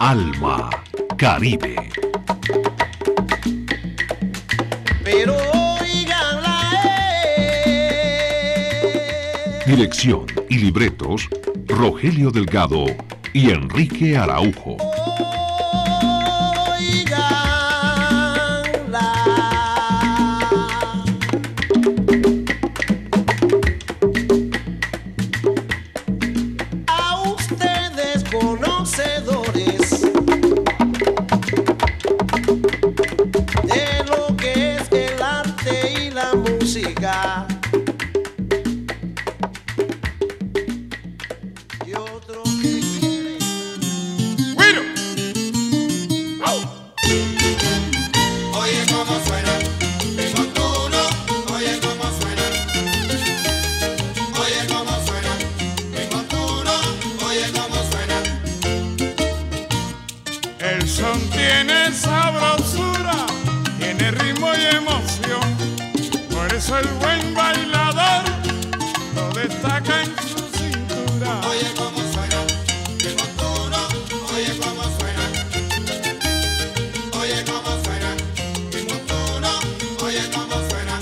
Alma Caribe. Pero oiganla, Dirección y libretos, Rogelio Delgado y Enrique Araujo. A ustedes conocedores de lo que es el arte y la música, y otros que quieren. ¡Bueno! Oye cómo suena mi montuno, oye cómo suena. Oye cómo suena mi montuno, oye cómo suena. El son tiene sabrosura, tiene ritmo y emoción. Por eso el buen bailador lo destaca en su cintura. Oye cómo suena mi montuno, oye cómo suena. Oye cómo suena mi montuno, oye cómo suena.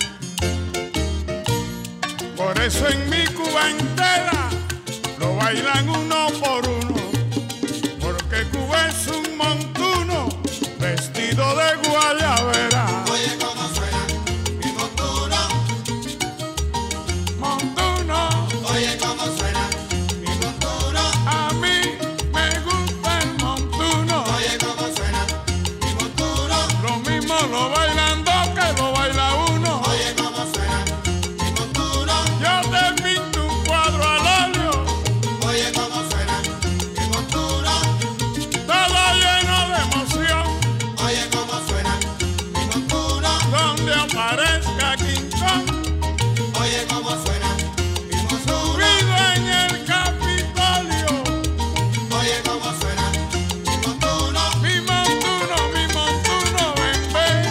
Por eso en mi Cuba entera lo bailan uno por uno, porque Cuba es un montuno vestido de guayabera. Oye cómo suena mi montuno, montuno. Oye cómo suena mi montuno. A mí me gusta el montuno. Oye cómo suena mi montuno. Lo mismo lo bailan dos que lo baila uno. Oye cómo suena mi montuno. Yo te pinto un cuadro al óleo. Oye cómo suena mi montuno. Todo lleno de emoción. Oye cómo suena mi montuno. Donde aparezca King Kong. Oye cómo suena mi montuno. Subido en el Capitolio. Oye cómo suena mi montuno. Mi montuno, ven, ven.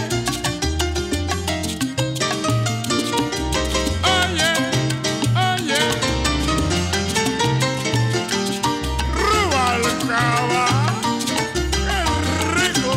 Oye, oye. Rubalcaba, qué rico.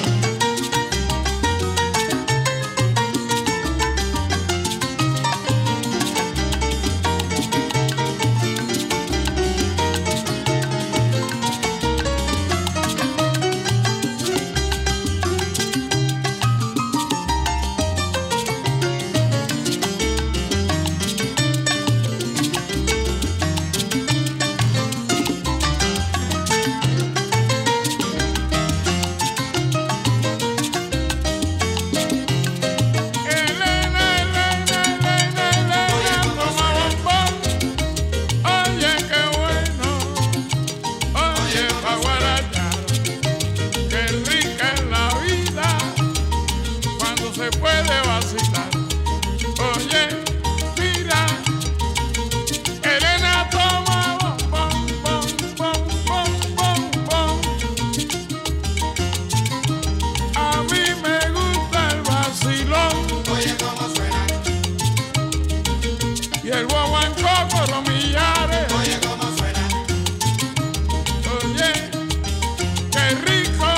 Oye, qué bueno. Oye, pa' guarachar. Qué rica es la vida cuando se puede vacilar. Oye, mira, Elena toma bom, bom, bom, bom, bom, bom. A mí me gusta el vacilón. Oye, cómo suena. Y el guaguancó con los millares. Oye, cómo suena. Oye, qué rico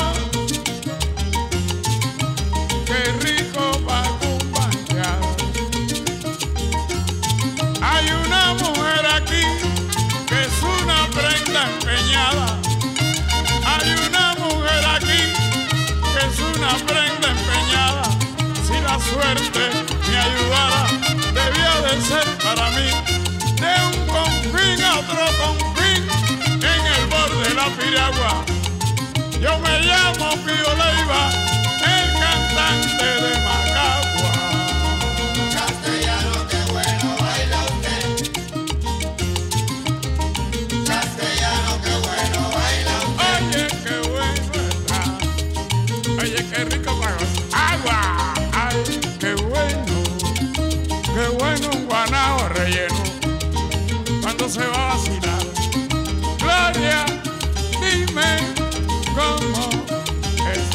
pa' acompañar. Hay una mujer aquí que es una prenda empeñada. Hay una mujer aquí que es una prenda empeñada. Si la suerte me ayudara, debía de ser para mí. De un confín a otro confín, en el borde de la piragua. Yo me llamo Pío Leiva, el cantante de Macagua. Castellano, qué bueno baila usted. Castellano, qué bueno baila usted. Oye, qué bueno está. Oye, qué rico pago. Agua. Ay, qué bueno un guanao relleno cuando se va a vacilar. Gloria, dime cómo es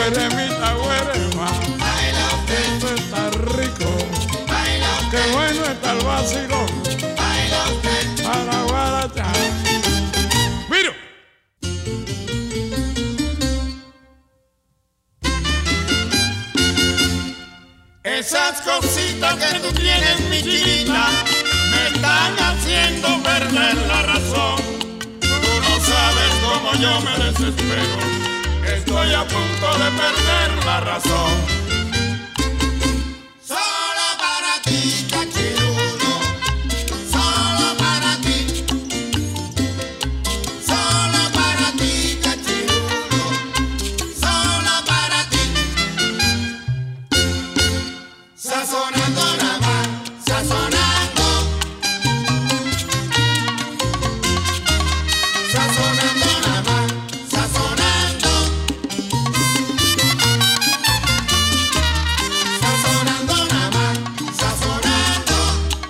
Güeremita, güerema, esto está rico, qué bueno está el vacilón, para guarachar. ¡Miro! Esas cositas que tú tienes, mi chiquita, me están haciendo perder la razón. Tú no sabes cómo yo me desespero, estoy a punto de perder la razón. Solo para ti, cachirulo, solo para ti. Solo para ti, cachirulo, solo para ti. Sazonando nada más, sazonando. Sazonando nada más, sazonando. Sazonando nada más, sazonando.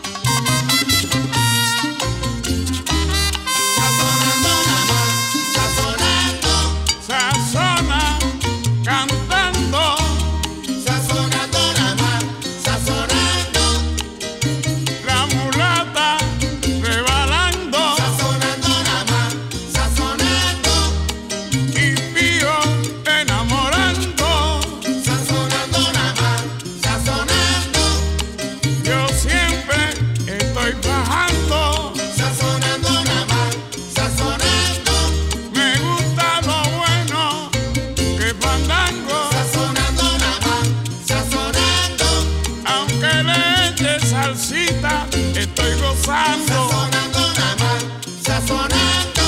Sazonando nada más, sazonando. Sazona, cantando. Sazonando nada más, sazonando. La mulata rebalando. Sazonando nada más, sazonando. Y Pío enamorando. Sazonando nada más, sazonando. Yo siempre estoy bajando. Sazonando nada más, sazonando. Me gusta lo bueno que fandango. Sazonando nada más, sazonando. Aunque le eche salsita, estoy gozando. Sazonando nada más, sazonando.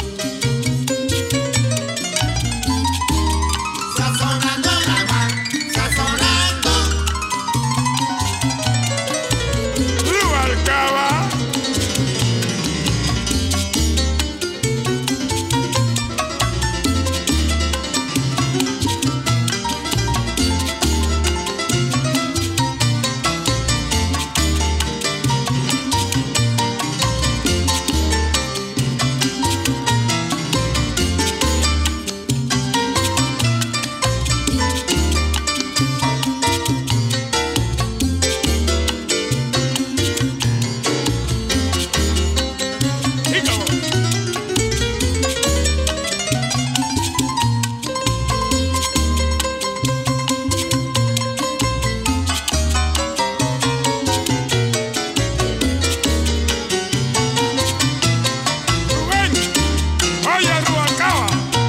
Sazonando nada más, sazonando. Rubalcaba. Rubén, oye Rubalcaba.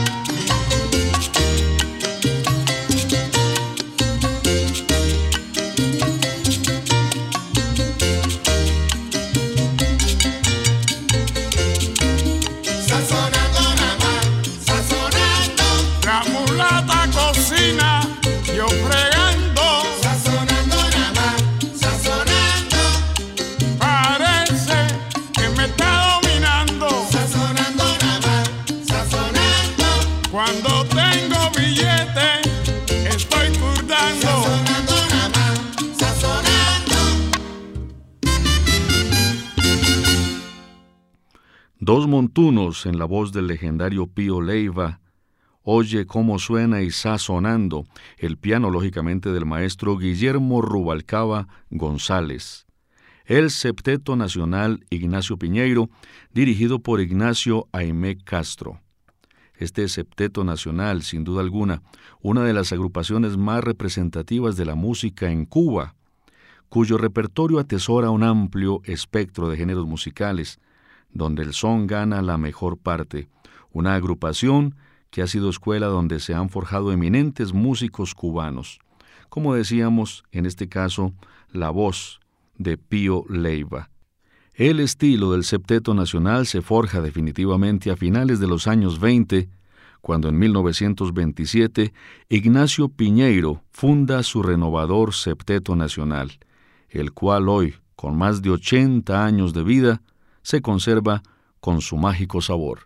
Sazonando nada más, sazonando. La mulata cocina, yo fregando. Sazonando nada más, sazonando. Parece que me está dominando. Sazonando nada más, sazonando. Cuando tengo billete, estoy curtando. Sazonando nada más, sazonando. Dos montunos en la voz del legendario Pío Leiva. Oye cómo suena y sazonando. El piano, lógicamente, del maestro Guillermo Rubalcaba González. El Septeto Nacional Ignacio Piñeiro, dirigido por Ignacio Aimé Castro. Este Septeto Nacional, sin duda alguna, una de las agrupaciones más representativas de la música en Cuba, cuyo repertorio atesora un amplio espectro de géneros musicales, donde el son gana la mejor parte. Una agrupación que ha sido escuela donde se han forjado eminentes músicos cubanos. Como decíamos, en este caso, la voz de Pío Leiva. El estilo del Septeto Nacional se forja definitivamente a finales de los años 20, cuando en 1927 Ignacio Piñeiro funda su renovador Septeto Nacional, el cual hoy, con más de 80 años de vida, se conserva con su mágico sabor.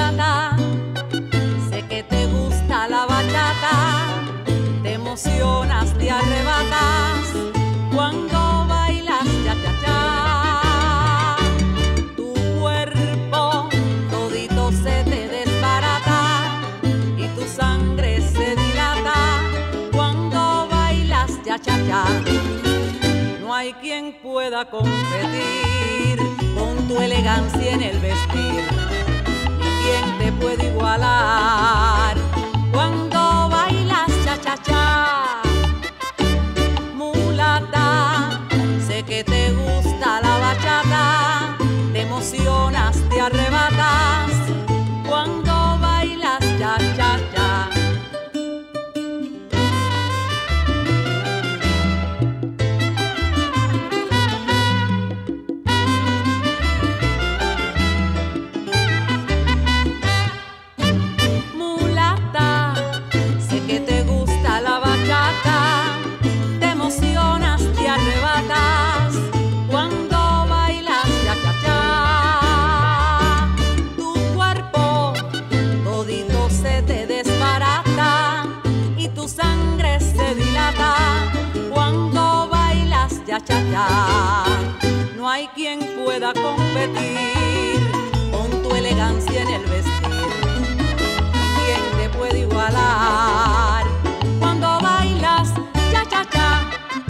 Mulata, sé que te gusta la bachata, te emociona te arrebatas cuando bailas cha-cha-cha. Tu cuerpo todito se te desbarata y tu sangre se dilata cuando bailas cha-cha-cha. No hay quien pueda competir con tu elegancia en el vestir, ni quien te puede igualar cuando bailas cha-cha-cha. Mulata, sé que te gusta la bachata, te emocionas, te arrebatas cuando bailas cha-cha-cha. Cuando bailas cha-cha-cha, tu cuerpo todito se te desbarata y tu sangre se dilata cuando bailas cha-cha-cha. No hay quien pueda competir con tu elegancia en el vestir, quien te puede igualar cuando bailas cha-cha-cha.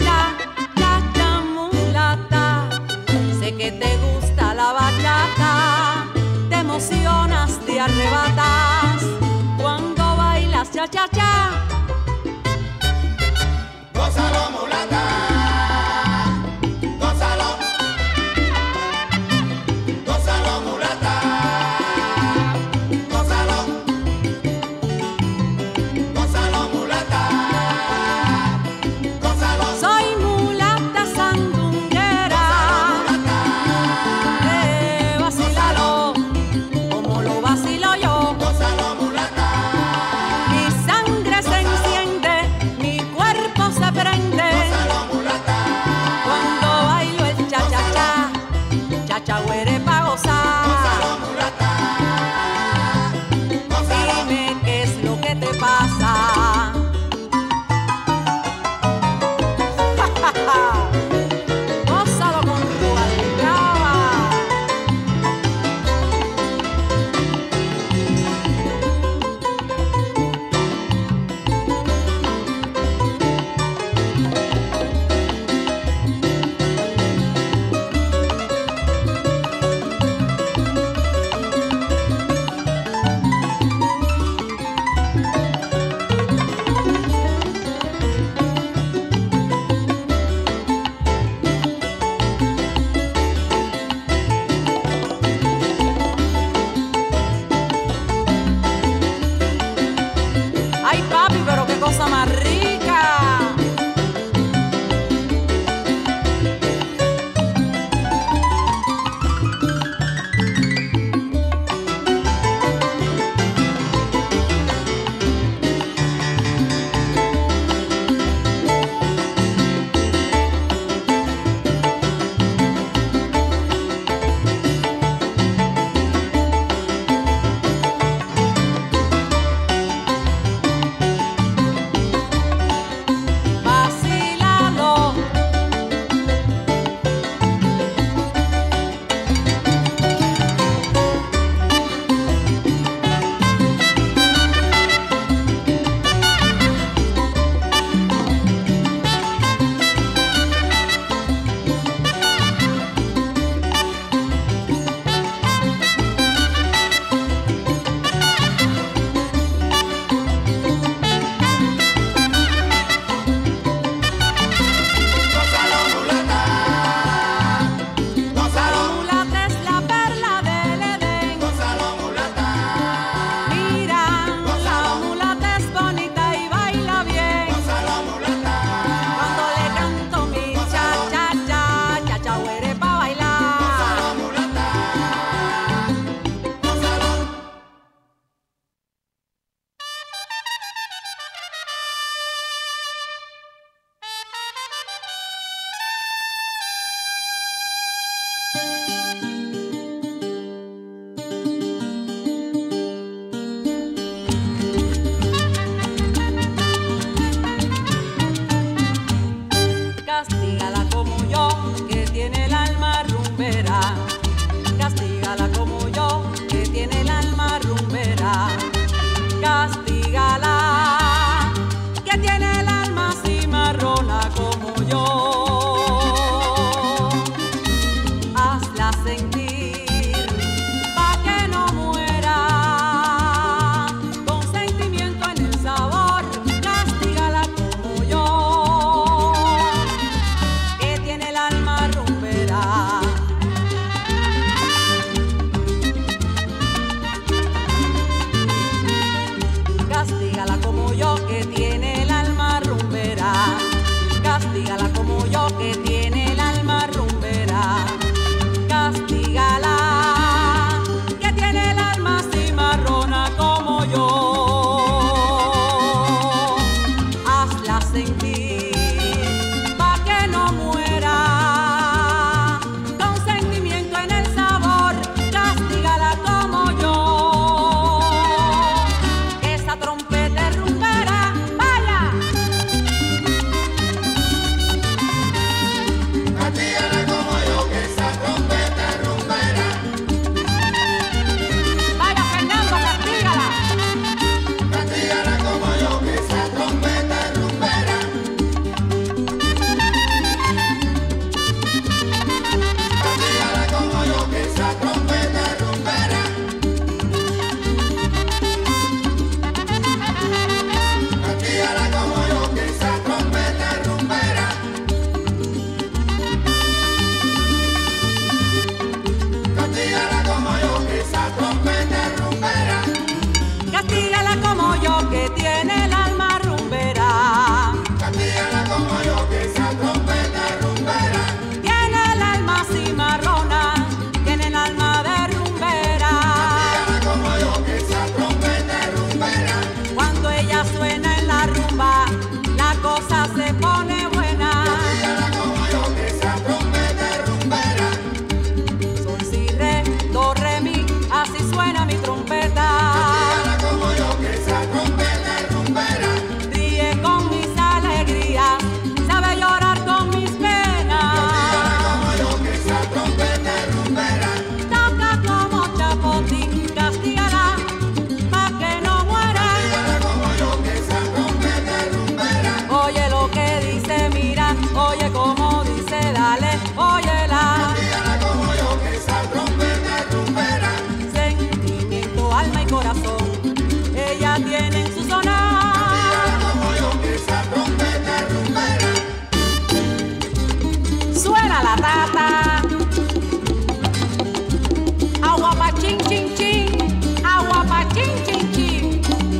Sé que te gusta la bachata, te emocionas, te arrebatas cuando bailas cha-cha-cha. Gózalo, mulata, gózalo, gózalo. arrebata. Agua pa' chin, chin, chin, agua pa' chin, chin, chin.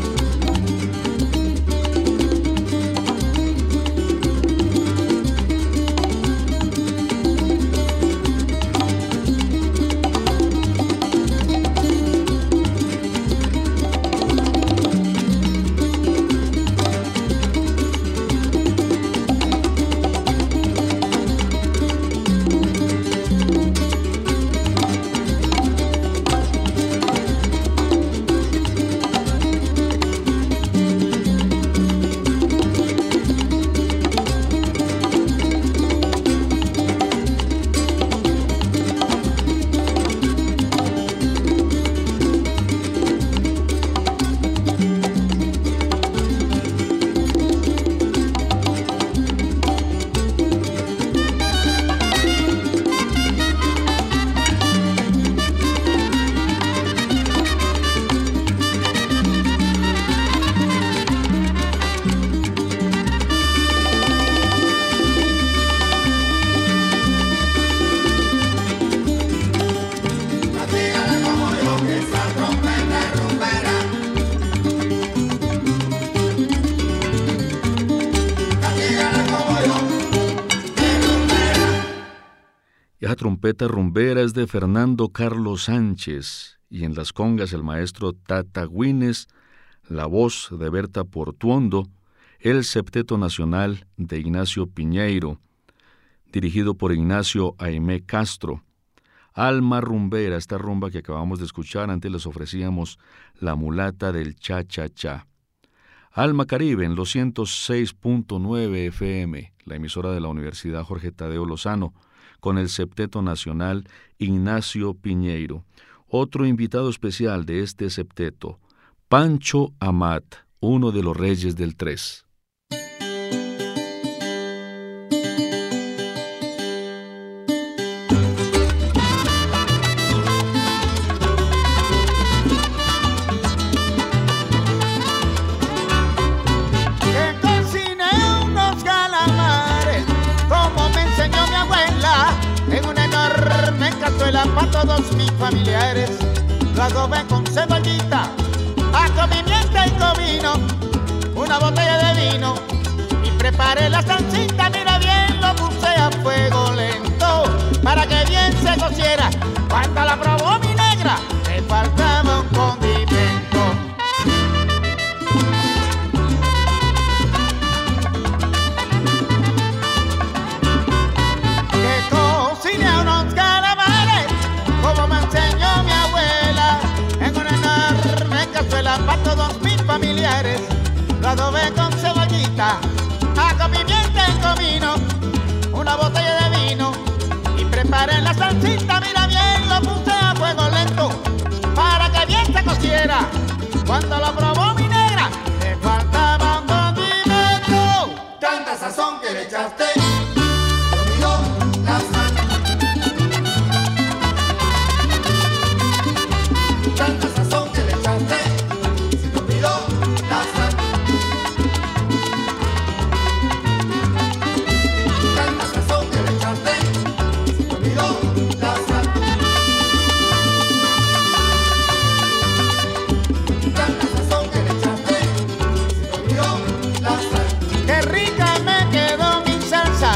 Esa trompeta rumbera es de Fernando Carlos Sánchez y en las congas el maestro Tata Güines, la voz de Berta Portuondo, el septeto nacional de Ignacio Piñeiro, dirigido por Ignacio Aimé Castro. Alma rumbera, esta rumba que acabamos de escuchar, antes les ofrecíamos La mulata del cha-cha-cha. Alma Caribe en los 106.9 FM, la emisora de la Universidad Jorge Tadeo Lozano, con el septeto nacional Ignacio Piñeiro. Otro invitado especial de este septeto, Pancho Amat, uno de los reyes del tres. Para todos mis familiares, lo adobé con cebollita, ajo, pimienta y comino, una botella de vino y preparé la salsita. Mira bien, lo puse a fuego lento para que bien se cociera. Cuando la probó mi negra, le faltaba un condimento. Para todos mis familiares, lo adobé con cebollita, ajo, pimienta y comino, una botella de vino y preparé la salsita. Mira bien, lo puse a fuego lento para que bien se cociera. Cuando lo probó mi negra, le faltaba un condimento. Tanta sazón que le echaste, olvidó la sal. Tanta sazón que le echaste, qué rica me quedó mi salsa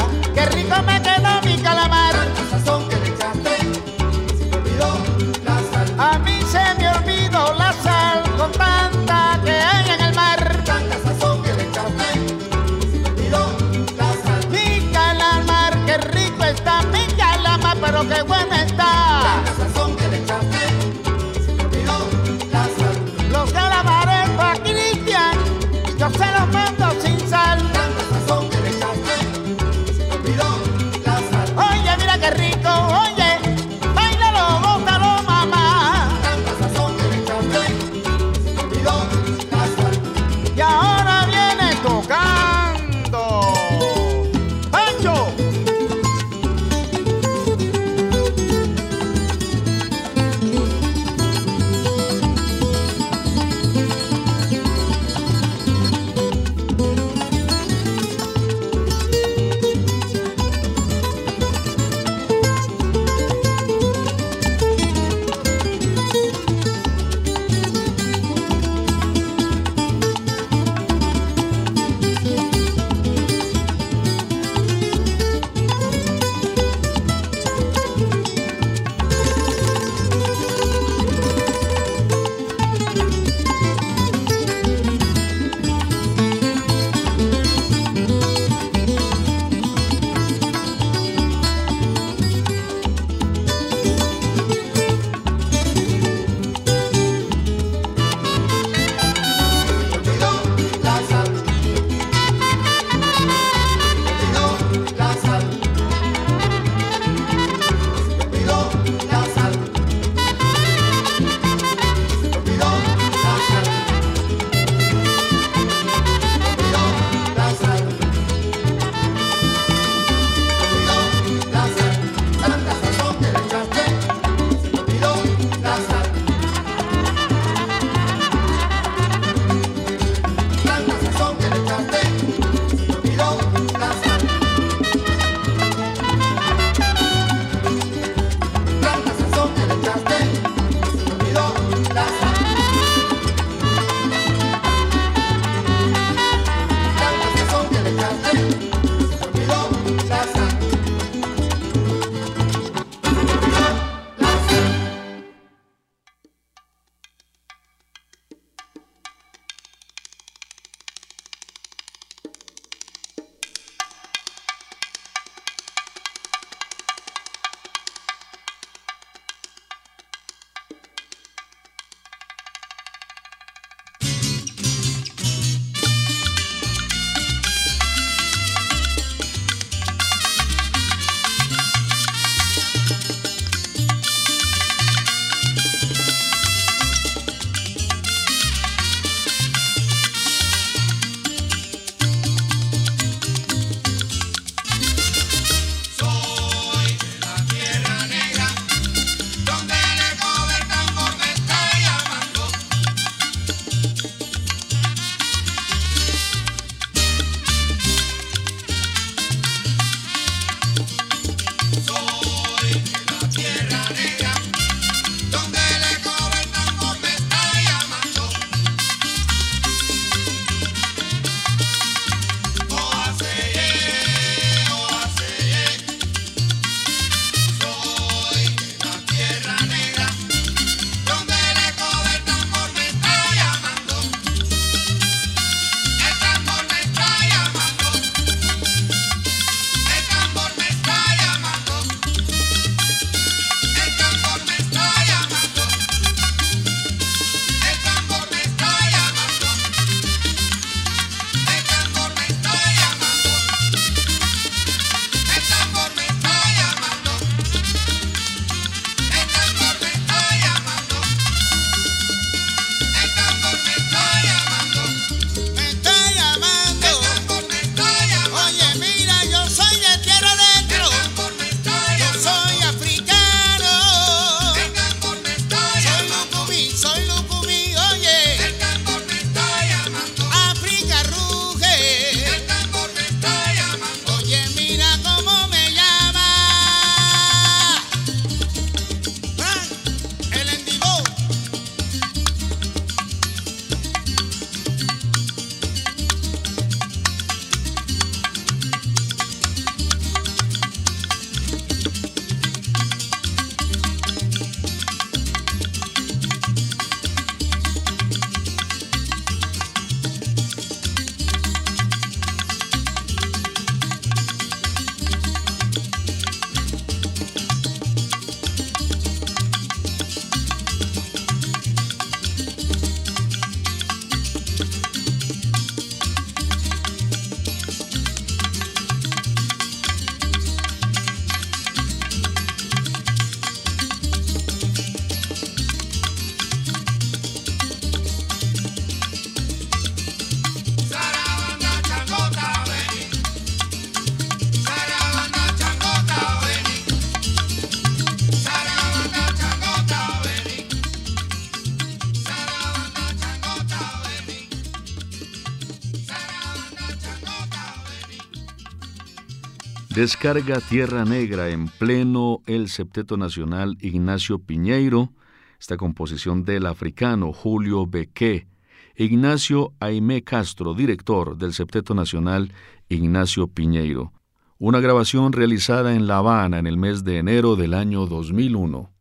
Descarga Tierra Negra en pleno el Septeto Nacional Ignacio Piñeiro, esta composición del africano Julio Bequé, Ignacio Aimé Castro, director del Septeto Nacional Ignacio Piñeiro. Una grabación realizada en La Habana en el mes de enero del año 2001.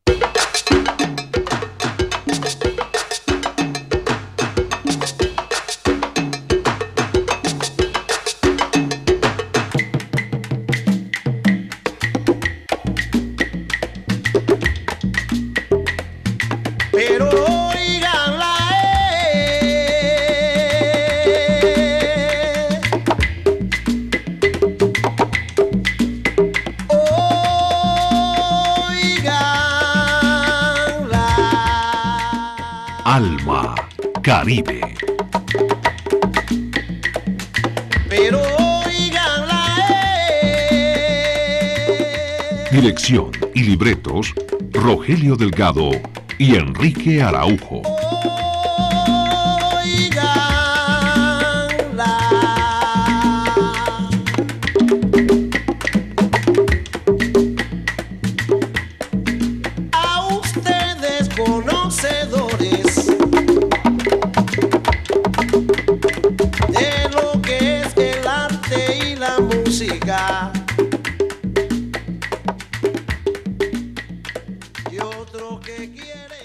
Alma Caribe. Pero oiganla, Dirección y libretos, Rogelio Delgado y Enrique Araujo. A ustedes conocedores de lo que es el arte y la que quiere